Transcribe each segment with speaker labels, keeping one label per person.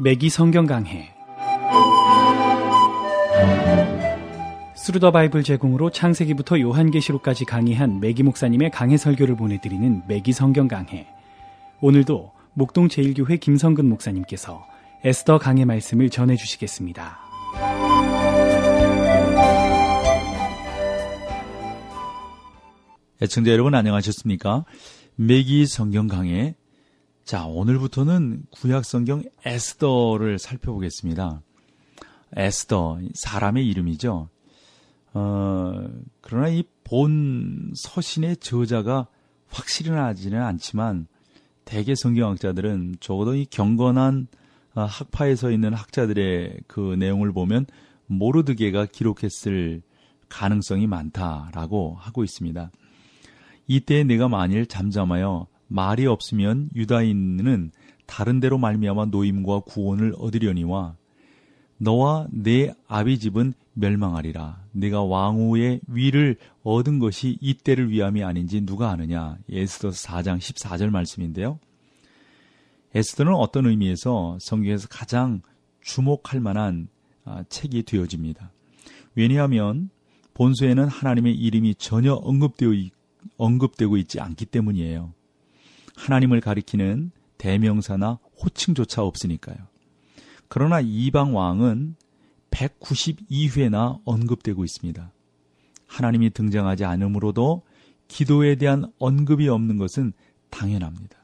Speaker 1: 매기 성경 강해. 스루더 바이블 제공으로 창세기부터 요한계시록까지 강의한 매기 목사님의 강해 설교를 보내드리는 매기 성경 강해. 오늘도 목동 제1교회 김성근 목사님께서 에스더 강해 말씀을 전해주시겠습니다.
Speaker 2: 애청자 여러분 안녕하셨습니까? 매기 성경 강해. 자, 오늘부터는 구약 성경 에스더를 살펴보겠습니다. 에스더, 사람의 이름이죠. 그러나 이 본 서신의 저자가 확실히 나지는 않지만 대개 성경학자들은 적어도 이 경건한 학파에 서 있는 학자들의 그 내용을 보면 모르드게가 기록했을 가능성이 많다라고 하고 있습니다. 이때 내가 만일 잠잠하여 말이 없으면 유다인은 다른 데로 말미암아 노임과 구원을 얻으려니와 너와 내 아비 집은 멸망하리라. 내가 왕후의 위를 얻은 것이 이때를 위함이 아닌지 누가 아느냐. 에스더서 4장 14절 말씀인데요. 에스더는 어떤 의미에서 성경에서 가장 주목할 만한 책이 되어집니다. 왜냐하면 본서에는 하나님의 이름이 전혀 언급되고 있지 않기 때문이에요. 하나님을 가리키는 대명사나 호칭조차 없으니까요. 그러나 이방 왕은 192회나 언급되고 있습니다. 하나님이 등장하지 않으므로도 기도에 대한 언급이 없는 것은 당연합니다.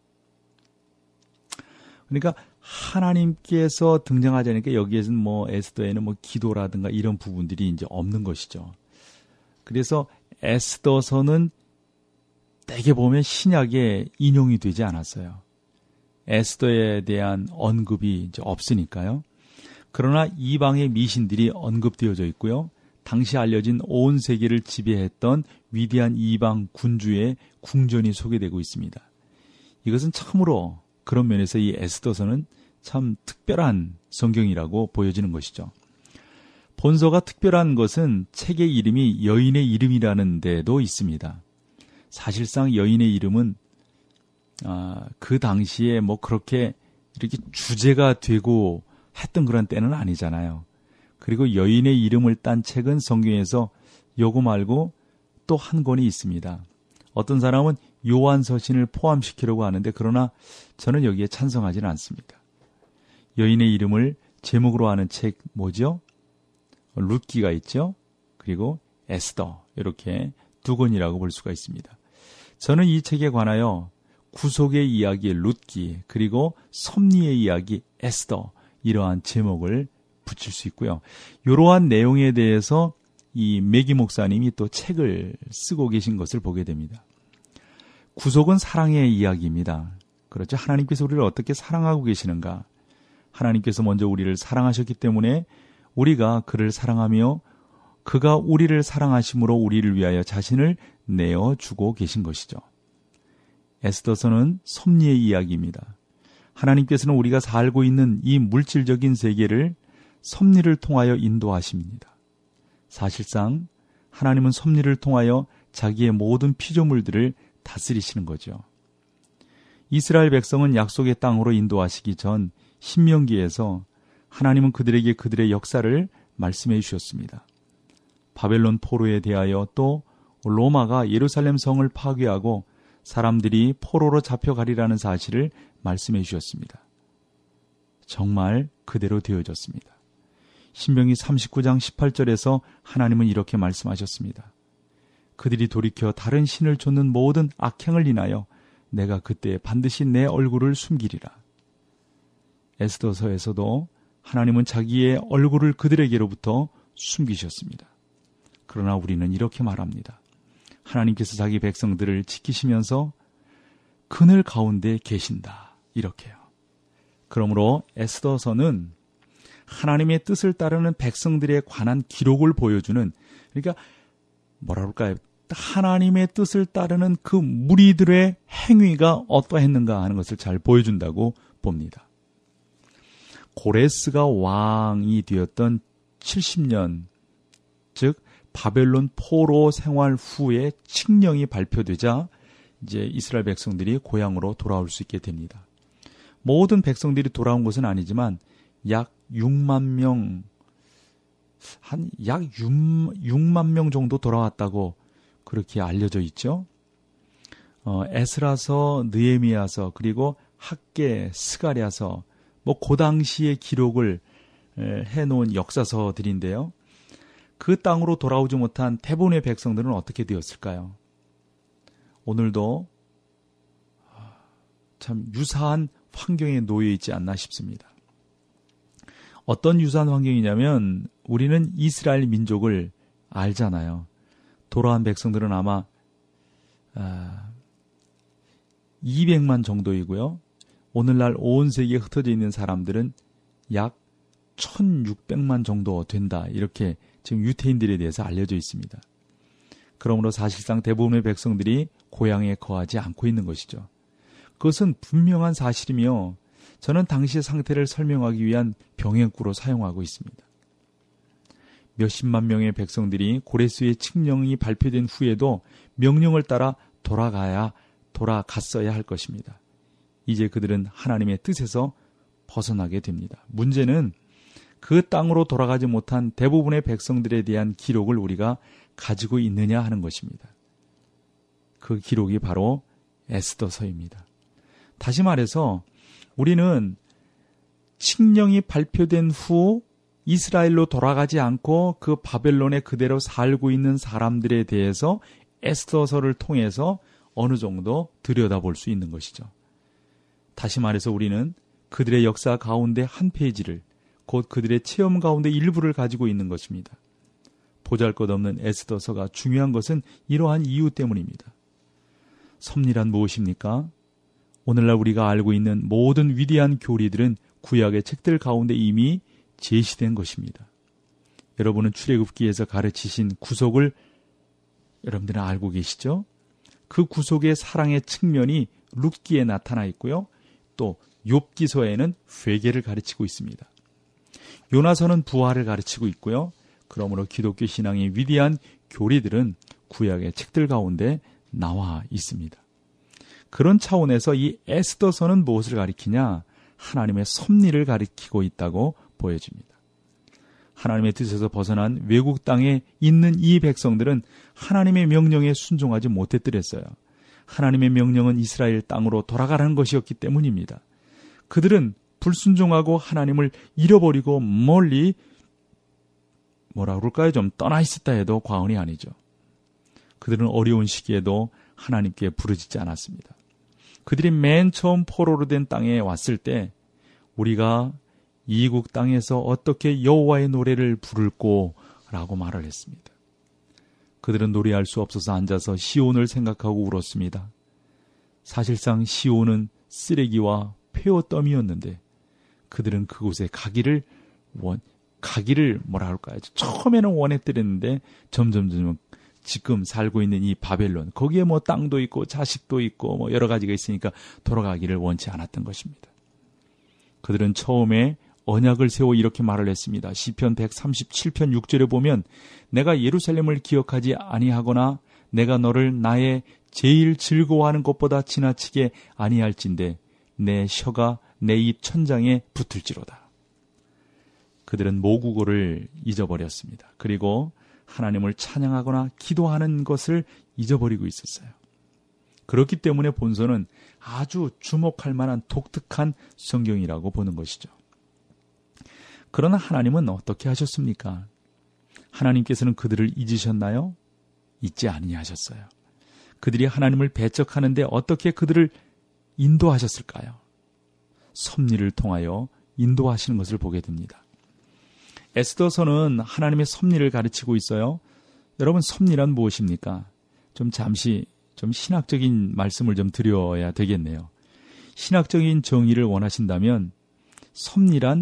Speaker 2: 그러니까 하나님께서 등장하지 않으니까 여기에서는 에스더에는 기도라든가 이런 부분들이 이제 없는 것이죠. 그래서 에스더서는 대개 보면 신약에 인용이 되지 않았어요. 에스더에 대한 언급이 이제 없으니까요. 그러나 이방의 미신들이 언급되어져 있고요. 당시 알려진 온 세계를 지배했던 위대한 이방 군주의 궁전이 소개되고 있습니다. 이것은 참으로 그런 면에서 이 에스더서는 참 특별한 성경이라고 보여지는 것이죠. 본서가 특별한 것은 책의 이름이 여인의 이름이라는 데도 있습니다. 사실상 여인의 이름은 그 당시에 그렇게 이렇게 주제가 되고 했던 그런 때는 아니잖아요. 그리고 여인의 이름을 딴 책은 성경에서 요거 말고 또 한 권이 있습니다. 어떤 사람은 요한서신을 포함시키려고 하는데 그러나 저는 여기에 찬성하지는 않습니다. 여인의 이름을 제목으로 하는 책 뭐죠? 룻기가 있죠. 그리고 에스더, 이렇게 두 권이라고 볼 수가 있습니다. 저는 이 책에 관하여 구속의 이야기 룻기, 그리고 섭리의 이야기 에스더, 이러한 제목을 붙일 수 있고요. 이러한 내용에 대해서 이 매기 목사님이 또 책을 쓰고 계신 것을 보게 됩니다. 구속은 사랑의 이야기입니다. 그렇죠. 하나님께서 우리를 어떻게 사랑하고 계시는가. 하나님께서 먼저 우리를 사랑하셨기 때문에 우리가 그를 사랑하며 그가 우리를 사랑하심으로 우리를 위하여 자신을 내어주고 계신 것이죠. 에스더서는 섭리의 이야기입니다. 하나님께서는 우리가 살고 있는 이 물질적인 세계를 섭리를 통하여 인도하십니다. 사실상 하나님은 섭리를 통하여 자기의 모든 피조물들을 다스리시는 거죠. 이스라엘 백성은 약속의 땅으로 인도하시기 전 신명기에서 하나님은 그들에게 그들의 역사를 말씀해 주셨습니다. 바벨론 포로에 대하여 또 로마가 예루살렘 성을 파괴하고 사람들이 포로로 잡혀가리라는 사실을 말씀해 주셨습니다. 정말 그대로 되어졌습니다. 신명기 39장 18절에서 하나님은 이렇게 말씀하셨습니다. 그들이 돌이켜 다른 신을 좇는 모든 악행을 인하여 내가 그때 반드시 내 얼굴을 숨기리라. 에스더서에서도 하나님은 자기의 얼굴을 그들에게로부터 숨기셨습니다. 그러나 우리는 이렇게 말합니다. 하나님께서 자기 백성들을 지키시면서 그늘 가운데 계신다. 이렇게요. 그러므로 에스더서는 하나님의 뜻을 따르는 백성들에 관한 기록을 보여주는, 그러니까 뭐라 그럴까요? 하나님의 뜻을 따르는 그 무리들의 행위가 어떠했는가 하는 것을 잘 보여준다고 봅니다. 고레스가 왕이 되었던 70년, 즉 바벨론 포로 생활 후에 칙령이 발표되자 이제 이스라엘 백성들이 고향으로 돌아올 수 있게 됩니다. 모든 백성들이 돌아온 것은 아니지만 약 6만 명, 약 6만 명 정도 돌아왔다고 그렇게 알려져 있죠. 에스라서, 느헤미야서, 그리고 학개, 스가랴서, 그 당시의 기록을 해놓은 역사서들인데요. 그 땅으로 돌아오지 못한 대부분의 백성들은 어떻게 되었을까요? 오늘도 참 유사한 환경에 놓여 있지 않나 싶습니다. 어떤 유사한 환경이냐면 우리는 이스라엘 민족을 알잖아요. 돌아온 백성들은 아마 200만 정도이고요. 오늘날 온 세계에 흩어져 있는 사람들은 약 1600만 정도 된다. 이렇게 지금 유태인들에 대해서 알려져 있습니다. 그러므로 사실상 대부분의 백성들이 고향에 거하지 않고 있는 것이죠. 그것은 분명한 사실이며 저는 당시의 상태를 설명하기 위한 병행구로 사용하고 있습니다. 몇십만 명의 백성들이 고레스의 칙령이 발표된 후에도 명령을 따라 돌아갔어야 할 것입니다. 이제 그들은 하나님의 뜻에서 벗어나게 됩니다. 문제는 그 땅으로 돌아가지 못한 대부분의 백성들에 대한 기록을 우리가 가지고 있느냐 하는 것입니다. 그 기록이 바로 에스더서입니다. 다시 말해서 우리는 칙령이 발표된 후 이스라엘로 돌아가지 않고 그 바벨론에 그대로 살고 있는 사람들에 대해서 에스더서를 통해서 어느 정도 들여다볼 수 있는 것이죠. 다시 말해서 우리는 그들의 역사 가운데 한 페이지를, 곧 그들의 체험 가운데 일부를 가지고 있는 것입니다. 보잘것없는 에스더서가 중요한 것은 이러한 이유 때문입니다. 섭리란 무엇입니까? 오늘날 우리가 알고 있는 모든 위대한 교리들은 구약의 책들 가운데 이미 제시된 것입니다. 여러분은 출애굽기에서 가르치신 구속을 여러분들은 알고 계시죠? 그 구속의 사랑의 측면이 룻기에 나타나 있고요. 또 욥기서에는 회개를 가르치고 있습니다. 요나서는 부활을 가르치고 있고요. 그러므로 기독교 신앙의 위대한 교리들은 구약의 책들 가운데 나와 있습니다. 그런 차원에서 이 에스더서는 무엇을 가리키냐? 하나님의 섭리를 가리키고 있다고 보여집니다. 하나님의 뜻에서 벗어난 외국 땅에 있는 이 백성들은 하나님의 명령에 순종하지 못했더랬어요. 하나님의 명령은 이스라엘 땅으로 돌아가라는 것이었기 때문입니다. 그들은 불순종하고 하나님을 잃어버리고 멀리 좀 떠나 있었다 해도 과언이 아니죠. 그들은 어려운 시기에도 하나님께 부르짖지 않았습니다. 그들이 맨 처음 포로로 된 땅에 왔을 때 우리가 이국 땅에서 어떻게 여호와의 노래를 부를꼬 라고 말을 했습니다. 그들은 노래할 수 없어서 앉아서 시온을 생각하고 울었습니다. 사실상 시온은 쓰레기와 폐허더미였는데 그들은 그곳에 가기를 처음에는 원했더랬는데 점점 지금 살고 있는 이 바벨론, 거기에 땅도 있고 자식도 있고 여러 가지가 있으니까 돌아가기를 원치 않았던 것입니다. 그들은 처음에 언약을 세워 이렇게 말을 했습니다. 시편 137편 6절에 보면 내가 예루살렘을 기억하지 아니하거나 내가 너를 나의 제일 즐거워하는 것보다 지나치게 아니할진대 내 혀가 내 입 천장에 붙을지로다. 그들은 모국어를 잊어버렸습니다. 그리고 하나님을 찬양하거나 기도하는 것을 잊어버리고 있었어요. 그렇기 때문에 본서는 아주 주목할 만한 독특한 성경이라고 보는 것이죠. 그러나 하나님은 어떻게 하셨습니까? 하나님께서는 그들을 잊으셨나요? 잊지 아니하셨어요. 그들이 하나님을 배척하는데 어떻게 그들을 인도하셨을까요? 섭리를 통하여 인도하시는 것을 보게 됩니다. 에스더서는 하나님의 섭리를 가르치고 있어요. 여러분, 섭리란 무엇입니까? 잠시 신학적인 말씀을 드려야 되겠네요. 신학적인 정의를 원하신다면 섭리란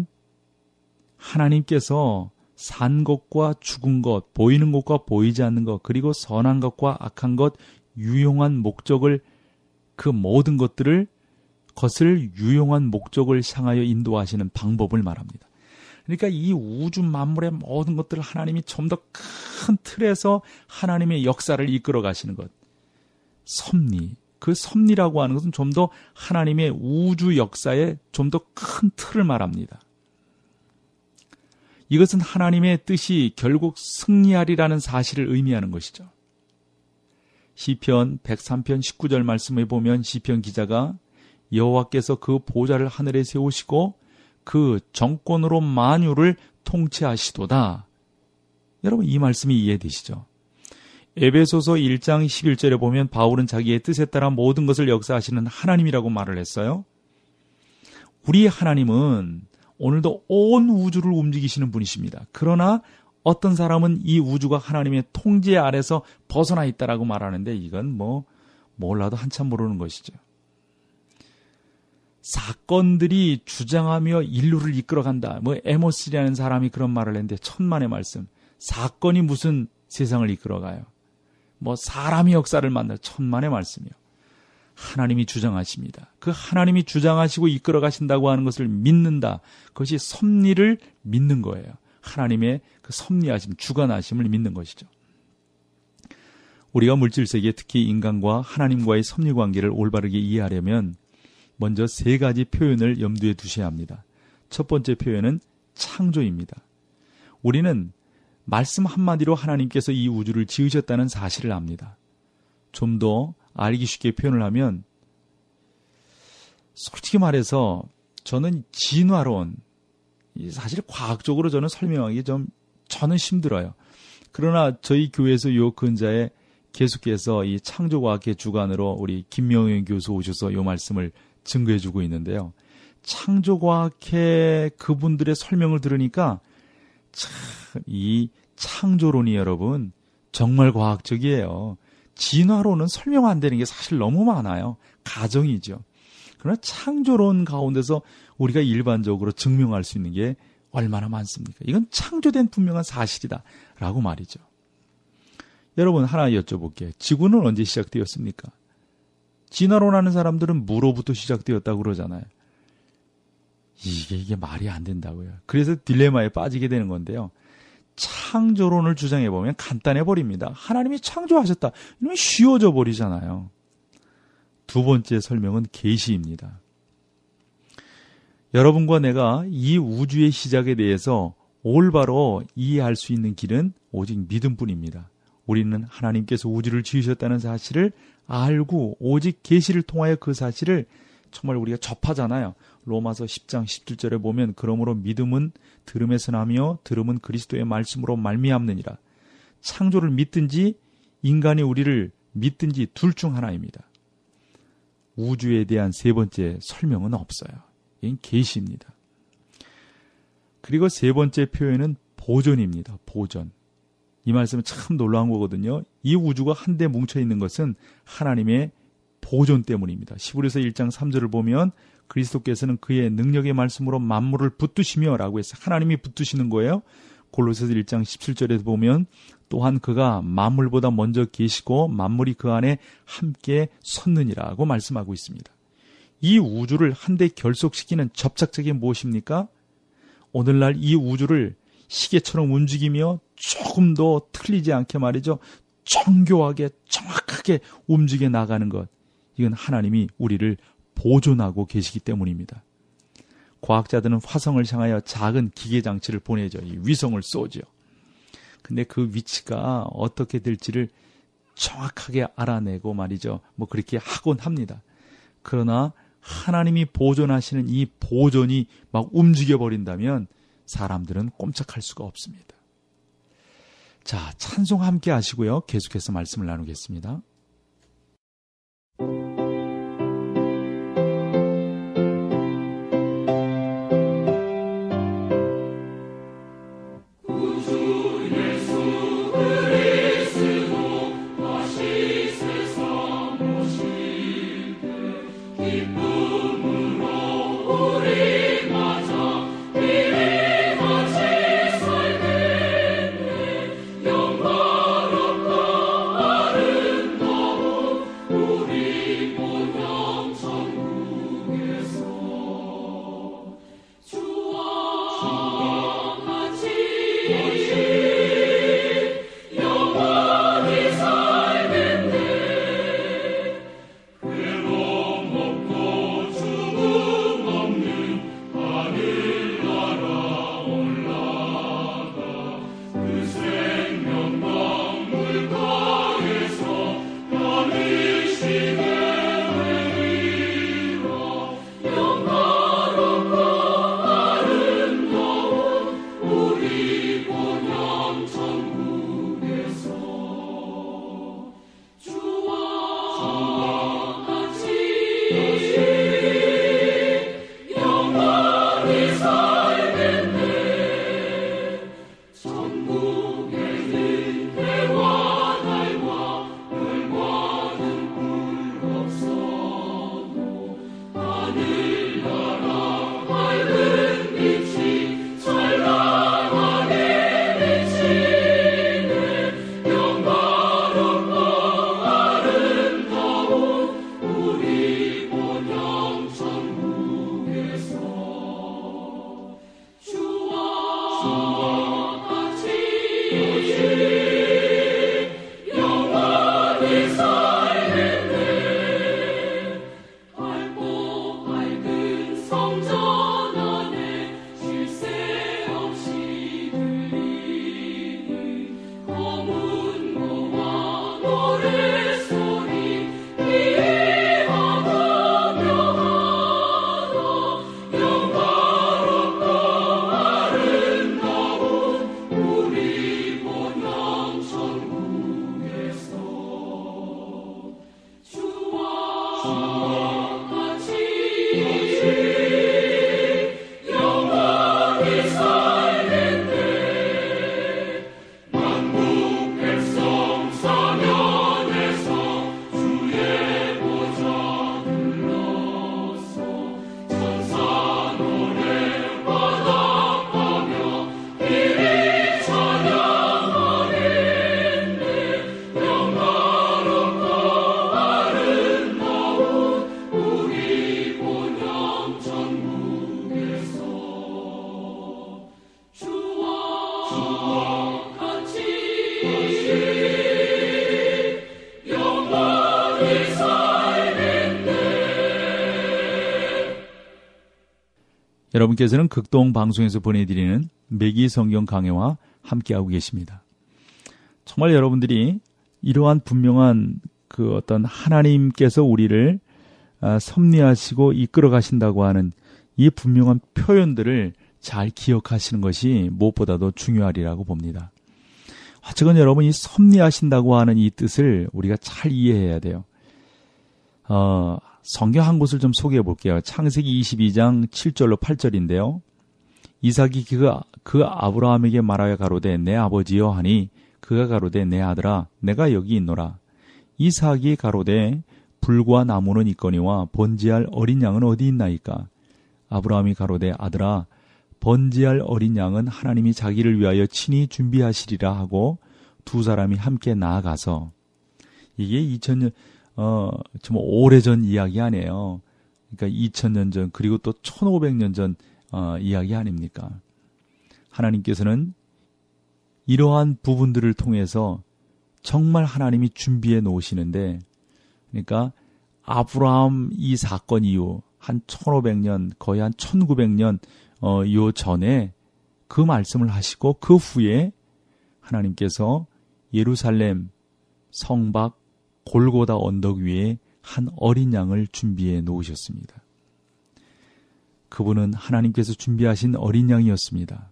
Speaker 2: 하나님께서 산 것과 죽은 것, 보이는 것과 보이지 않는 것, 그리고 선한 것과 악한 것, 유용한 목적을, 그 모든 것을 유용한 목적을 향하여 인도하시는 방법을 말합니다. 그러니까 이 우주 만물의 모든 것들을 하나님이 좀 더 큰 틀에서 하나님의 역사를 이끌어 가시는 것, 섭리, 그 섭리라고 하는 것은 좀 더 하나님의 우주 역사의 좀 더 큰 틀을 말합니다. 이것은 하나님의 뜻이 결국 승리하리라는 사실을 의미하는 것이죠. 시편 103편 19절 말씀에 보면 시편 기자가 여호와께서 그 보좌를 하늘에 세우시고 그 정권으로 만유를 통치하시도다. 여러분 이 말씀이 이해되시죠? 에베소서 1장 11절에 보면 바울은 자기의 뜻에 따라 모든 것을 역사하시는 하나님이라고 말을 했어요. 우리 하나님은 오늘도 온 우주를 움직이시는 분이십니다. 그러나 어떤 사람은 이 우주가 하나님의 통제 아래서 벗어나 있다라고 말하는데 이건 몰라도 한참 모르는 것이죠. 사건들이 주장하며 인류를 이끌어간다. 에모스라는 사람이 그런 말을 했는데 천만의 말씀. 사건이 무슨 세상을 이끌어가요. 사람이 역사를 만나 천만의 말씀이요. 하나님이 주장하십니다. 그 하나님이 주장하시고 이끌어 가신다고 하는 것을 믿는다. 그것이 섭리를 믿는 거예요. 하나님의 그 섭리하심, 주관하심을 믿는 것이죠. 우리가 물질세계, 특히 인간과 하나님과의 섭리 관계를 올바르게 이해하려면 먼저 세 가지 표현을 염두에 두셔야 합니다. 첫 번째 표현은 창조입니다. 우리는 말씀 한마디로 하나님께서 이 우주를 지으셨다는 사실을 압니다. 좀 더 알기 쉽게 표현을 하면 솔직히 말해서 저는 진화론, 사실 과학적으로 저는 설명하기 저는 힘들어요. 그러나 저희 교회에서 요 근자에 계속해서 이 창조과학의 주관으로 우리 김명현 교수 오셔서 요 말씀을 증거해주고 있는데요. 창조과학의 그분들의 설명을 들으니까 참 이 창조론이 여러분 정말 과학적이에요. 진화론은 설명 안 되는 게 사실 너무 많아요. 가정이죠. 그러나 창조론 가운데서 우리가 일반적으로 증명할 수 있는 게 얼마나 많습니까? 이건 창조된 분명한 사실이다 라고 말이죠. 여러분 하나 여쭤볼게요. 지구는 언제 시작되었습니까? 진화론 하는 사람들은 무로부터 시작되었다고 그러잖아요. 이게 말이 안 된다고요. 그래서 딜레마에 빠지게 되는 건데요. 창조론을 주장해보면 간단해버립니다. 하나님이 창조하셨다. 이러면 쉬워져 버리잖아요. 두 번째 설명은 계시입니다. 여러분과 내가 이 우주의 시작에 대해서 올바로 이해할 수 있는 길은 오직 믿음뿐입니다. 우리는 하나님께서 우주를 지으셨다는 사실을 알고 오직 계시를 통하여 그 사실을 정말 우리가 접하잖아요. 로마서 10장 17절에 보면 그러므로 믿음은 들음에서 나며 들음은 그리스도의 말씀으로 말미암느니라. 창조를 믿든지 인간이 우리를 믿든지 둘 중 하나입니다. 우주에 대한 세 번째 설명은 없어요. 이건 계시입니다. 그리고 세 번째 표현은 보존입니다. 보존. 이 말씀은 참 놀라운 거거든요. 이 우주가 한데 뭉쳐있는 것은 하나님의 보존 때문입니다. 시브리서 1장 3절을 보면 그리스도께서는 그의 능력의 말씀으로 만물을 붙드시며 라고 해서 하나님이 붙드시는 거예요. 골로새서 1장 17절에 보면 또한 그가 만물보다 먼저 계시고 만물이 그 안에 함께 섰느니라고 말씀하고 있습니다. 이 우주를 한데 결속시키는 접착력이 무엇입니까? 오늘날 이 우주를 시계처럼 움직이며 조금 더 틀리지 않게 말이죠. 정교하게 정확하게 움직여 나가는 것. 이건 하나님이 우리를 보존하고 계시기 때문입니다. 과학자들은 화성을 향하여 작은 기계장치를 보내죠. 이 위성을 쏘죠. 근데 그 위치가 어떻게 될지를 정확하게 알아내고 말이죠. 그렇게 하곤 합니다. 그러나 하나님이 보존하시는 이 보존이 막 움직여버린다면 사람들은 꼼짝할 수가 없습니다. 자, 찬송 함께 하시고요. 계속해서 말씀을 나누겠습니다.
Speaker 3: 영광롭고 아름다운
Speaker 2: 여러분께서는 극동 방송에서 보내드리는 매기 성경 강해와 함께하고 계십니다. 정말 여러분들이 이러한 분명한 그 어떤 하나님께서 우리를 섭리하시고 이끌어 가신다고 하는 이 분명한 표현들을 잘 기억하시는 것이 무엇보다도 중요하리라고 봅니다. 어쨌건 여러분, 이 섭리하신다고 하는 이 뜻을 우리가 잘 이해해야 돼요. 성경 한 곳을 좀 소개해 볼게요. 창세기 22장 7절로 8절인데요. 이삭이 그 아브라함에게 말하여 가로되 내 아버지여 하니 그가 가로되 내 아들아 내가 여기 있노라. 이삭이 가로되 불과 나무는 있거니와 번제할 어린 양은 어디 있나이까. 아브라함이 가로되 아들아 번제할 어린 양은 하나님이 자기를 위하여 친히 준비하시리라 하고 두 사람이 함께 나아가서, 이게 2000년 정말 오래전 이야기 아니에요. 그러니까 2000년 전, 그리고 또 1500년 전 이야기 아닙니까? 하나님께서는 이러한 부분들을 통해서 정말 하나님이 준비해 놓으시는데, 그러니까 아브라함 이 사건 이후 한 1500년, 거의 한 1900년 요 전에 그 말씀을 하시고, 그 후에 하나님께서 예루살렘 성 밖 골고다 언덕 위에 한 어린 양을 준비해 놓으셨습니다. 그분은 하나님께서 준비하신 어린 양이었습니다.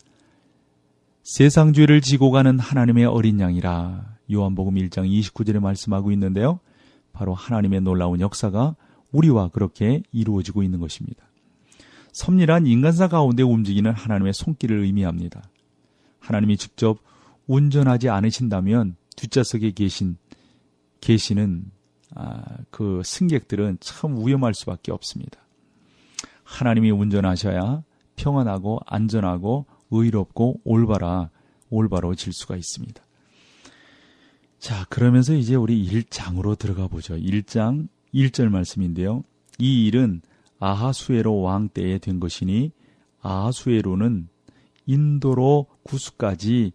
Speaker 2: 세상 죄를 지고 가는 하나님의 어린 양이라 요한복음 1장 29절에 말씀하고 있는데요. 바로 하나님의 놀라운 역사가 우리와 그렇게 이루어지고 있는 것입니다. 섭리란 인간사 가운데 움직이는 하나님의 손길을 의미합니다. 하나님이 직접 운전하지 않으신다면 뒷좌석에 계시는 그 승객들은 참 위험할 수밖에 없습니다. 하나님이 운전하셔야 평안하고 안전하고 의롭고 올바로질 수가 있습니다. 자, 그러면서 이제 우리 1장으로 들어가 보죠. 1장 1절 말씀인데요. 이 일은 아하수에로 왕 때에 된 것이니 아하수에로는 인도로 구스까지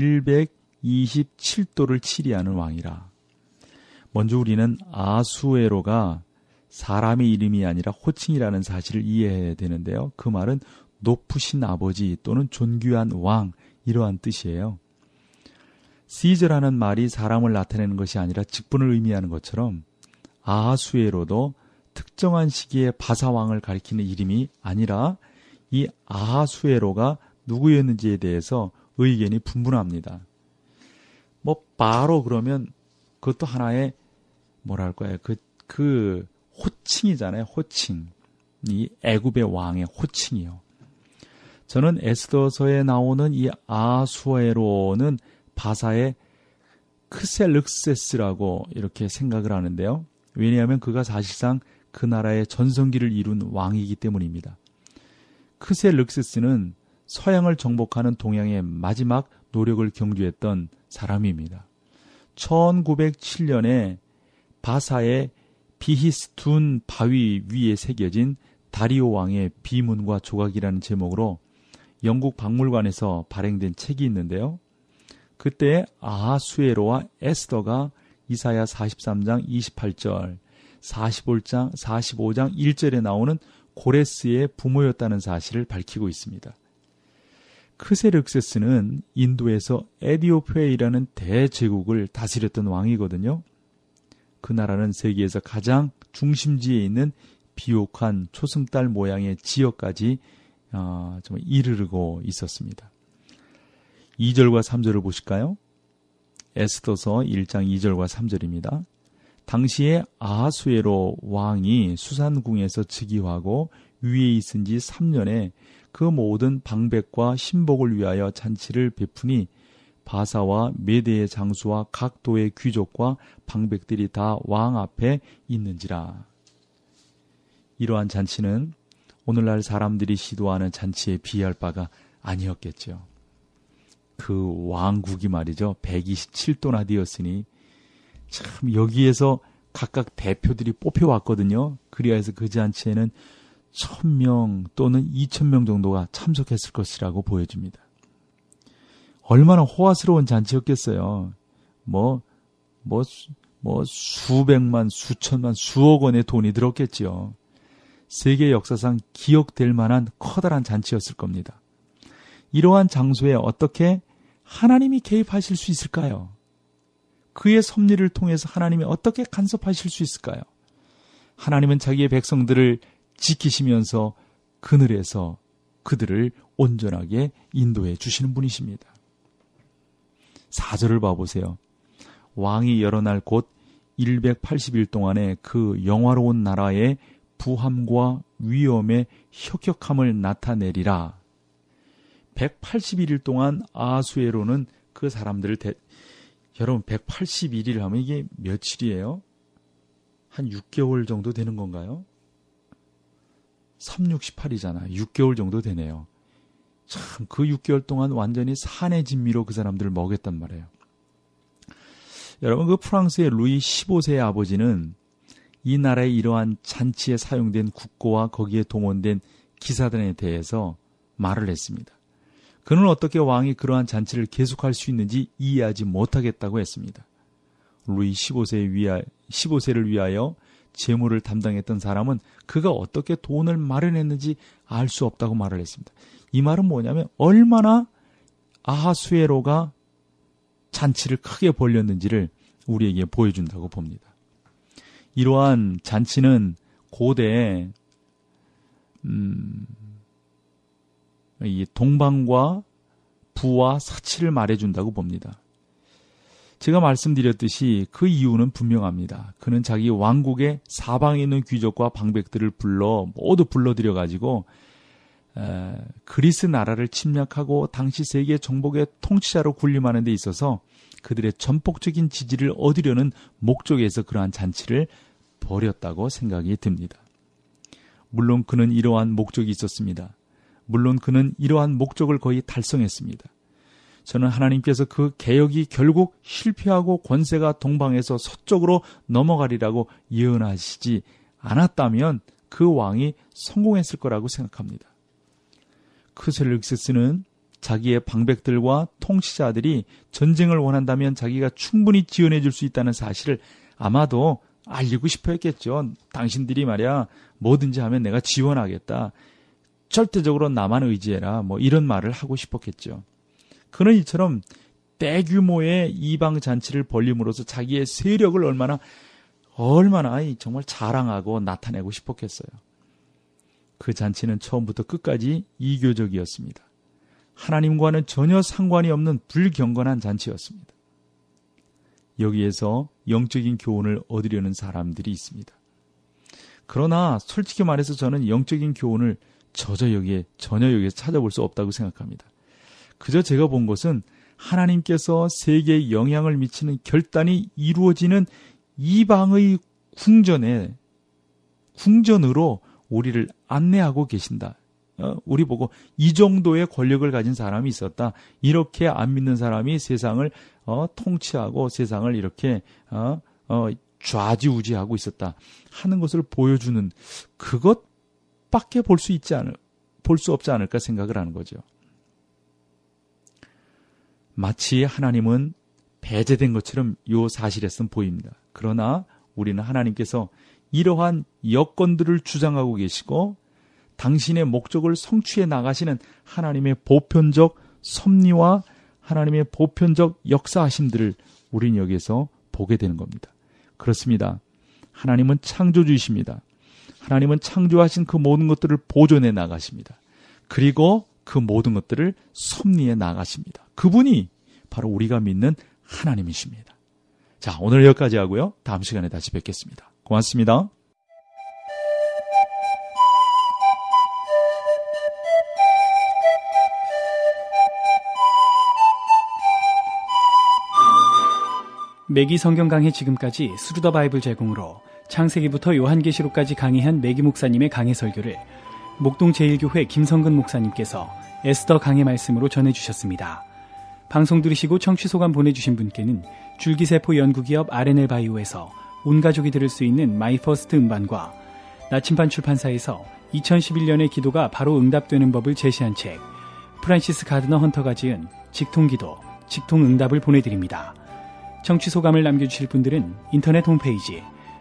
Speaker 2: 127도를 치리하는 왕이라. 먼저 우리는 아하수에로가 사람의 이름이 아니라 호칭이라는 사실을 이해해야 되는데요. 그 말은 높으신 아버지 또는 존귀한 왕, 이러한 뜻이에요. 시저라는 말이 사람을 나타내는 것이 아니라 직분을 의미하는 것처럼 아하수에로도 특정한 시기에 바사왕을 가리키는 이름이 아니라 이 아하수에로가 누구였는지에 대해서 의견이 분분합니다. 바로 그러면 그것도 하나의 뭐랄까요, 그 호칭이잖아요. 호칭. 이 애굽의 왕의 호칭이요. 저는 에스더서에 나오는 이 아하수에로는 바사의 크셀륵세스라고 이렇게 생각을 하는데요. 왜냐하면 그가 사실상 그 나라의 전성기를 이룬 왕이기 때문입니다. 크셀륵세스는 서양을 정복하는 동양의 마지막 노력을 경주했던 사람입니다. 1907년에 바사의 비히스둔 바위 위에 새겨진 다리오 왕의 비문과 조각이라는 제목으로 영국 박물관에서 발행된 책이 있는데요. 그때 아하수에로와 에스더가 이사야 43장 28절, 45장 1절에 나오는 고레스의 부모였다는 사실을 밝히고 있습니다. 크세르크세스는 인도에서 에디오피아이라는 대제국을 다스렸던 왕이거든요. 그 나라는 세계에서 가장 중심지에 있는 비옥한 초승달 모양의 지역까지 좀 이르르고 있었습니다. 2절과 3절을 보실까요? 에스더서 1장 2절과 3절입니다. 당시에 아하수에로 왕이 수산궁에서 즉위하고 위에 있은 지 3년에 그 모든 방백과 신복을 위하여 잔치를 베푸니 바사와 메대의 장수와 각 도의 귀족과 방백들이 다 왕 앞에 있는지라. 이러한 잔치는 오늘날 사람들이 시도하는 잔치에 비할 바가 아니었겠죠. 그 왕국이 말이죠. 127도나 되었으니 참 여기에서 각각 대표들이 뽑혀왔거든요. 그리하여서 그 잔치에는 1000명 또는 2000명 정도가 참석했을 것이라고 보여집니다. 얼마나 호화스러운 잔치였겠어요. 수백만, 수천만, 수억 원의 돈이 들었겠지요. 세계 역사상 기억될 만한 커다란 잔치였을 겁니다. 이러한 장소에 어떻게 하나님이 개입하실 수 있을까요? 그의 섭리를 통해서 하나님이 어떻게 간섭하실 수 있을까요? 하나님은 자기의 백성들을 지키시면서 그늘에서 그들을 온전하게 인도해 주시는 분이십니다. 4절을 봐보세요. 왕이 여러 날 곧 180일 동안에 그 영화로운 나라의 부함과 위엄의 혁혁함을 나타내리라. 181일 동안 아하수에로는 그 사람들을 여러분 181일 하면 이게 며칠이에요? 한 6개월 정도 되는 건가요? 368이잖아. 6개월 정도 되네요. 참 그 6개월 동안 완전히 산의 진미로 그 사람들을 먹였단 말이에요. 여러분 그 프랑스의 루이 15세의 아버지는 이 나라의 이러한 잔치에 사용된 국고와 거기에 동원된 기사단에 대해서 말을 했습니다. 그는 어떻게 왕이 그러한 잔치를 계속할 수 있는지 이해하지 못하겠다고 했습니다. 루이 15세를 위하여 재물을 담당했던 사람은 그가 어떻게 돈을 마련했는지 알 수 없다고 말을 했습니다. 이 말은 뭐냐면 얼마나 아하수에로가 잔치를 크게 벌렸는지를 우리에게 보여준다고 봅니다. 이러한 잔치는 고대 이 동방과 부와 사치를 말해준다고 봅니다. 제가 말씀드렸듯이 그 이유는 분명합니다. 그는 자기 왕국의 사방에 있는 귀족과 방백들을 모두 불러들여가지고 그리스 나라를 침략하고 당시 세계 정복의 통치자로 군림하는 데 있어서 그들의 전폭적인 지지를 얻으려는 목적에서 그러한 잔치를 벌였다고 생각이 듭니다. 물론 그는 이러한 목적이 있었습니다. 물론 그는 이러한 목적을 거의 달성했습니다. 저는 하나님께서 그 개혁이 결국 실패하고 권세가 동방에서 서쪽으로 넘어가리라고 예언하시지 않았다면 그 왕이 성공했을 거라고 생각합니다. 크셀룩세스는 자기의 방백들과 통치자들이 전쟁을 원한다면 자기가 충분히 지원해 줄 수 있다는 사실을 아마도 알리고 싶어 했겠죠. 당신들이 말이야 뭐든지 하면 내가 지원하겠다. 절대적으로 나만 의지해라. 이런 말을 하고 싶었겠죠. 그는 이처럼 대규모의 이방 잔치를 벌림으로써 자기의 세력을 얼마나 정말 자랑하고 나타내고 싶었겠어요. 그 잔치는 처음부터 끝까지 이교적이었습니다. 하나님과는 전혀 상관이 없는 불경건한 잔치였습니다. 여기에서 영적인 교훈을 얻으려는 사람들이 있습니다. 그러나 솔직히 말해서 저는 영적인 교훈을 전혀 여기에서 찾아볼 수 없다고 생각합니다. 그저 제가 본 것은 하나님께서 세계에 영향을 미치는 결단이 이루어지는 이방의 궁전으로 우리를 안내하고 계신다. 우리 보고 이 정도의 권력을 가진 사람이 있었다. 이렇게 안 믿는 사람이 세상을 통치하고 세상을 이렇게 좌지우지하고 있었다 하는 것을 보여주는 그것밖에 볼 수 없지 않을까 생각을 하는 거죠. 마치 하나님은 배제된 것처럼 요 사실에선 보입니다. 그러나 우리는 하나님께서 이러한 여건들을 주장하고 계시고 당신의 목적을 성취해 나가시는 하나님의 보편적 섭리와 하나님의 보편적 역사하심들을 우리는 여기에서 보게 되는 겁니다. 그렇습니다. 하나님은 창조주이십니다. 하나님은 창조하신 그 모든 것들을 보존해 나가십니다. 그리고 그 모든 것들을 섭리해 나가십니다. 그분이 바로 우리가 믿는 하나님이십니다. 자, 오늘 여기까지 하고요. 다음 시간에 다시 뵙겠습니다. 고맙습니다.
Speaker 1: 매기 성경 강해 지금까지 스루 더 바이블 제공으로 창세기부터 요한계시록까지 강의한 매기 목사님의 강해 설교를 목동 제1교회 김성근 목사님께서 에스더 강해 말씀으로 전해주셨습니다. 방송 들으시고 청취 소감 보내주신 분께는 줄기세포 연구기업 R&L 바이오에서 온 가족이 들을 수 있는 마이 퍼스트 음반과 나침반 출판사에서 2011년의 기도가 바로 응답되는 법을 제시한 책 프란시스 가드너 헌터가 지은 직통기도, 직통응답을 보내드립니다. 청취 소감을 남겨주실 분들은 인터넷 홈페이지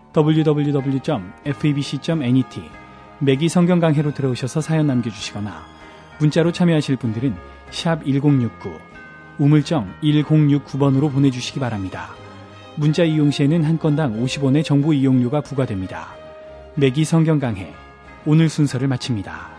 Speaker 1: www.febc.net 매기 성경 강해로 들어오셔서 사연 남겨주시거나 문자로 참여하실 분들은 샵 1069 우물정 1069번으로 보내주시기 바랍니다. 문자 이용 시에는 한 건당 50원의 정보 이용료가 부과됩니다. 매기 성경 강해 오늘 순서를 마칩니다.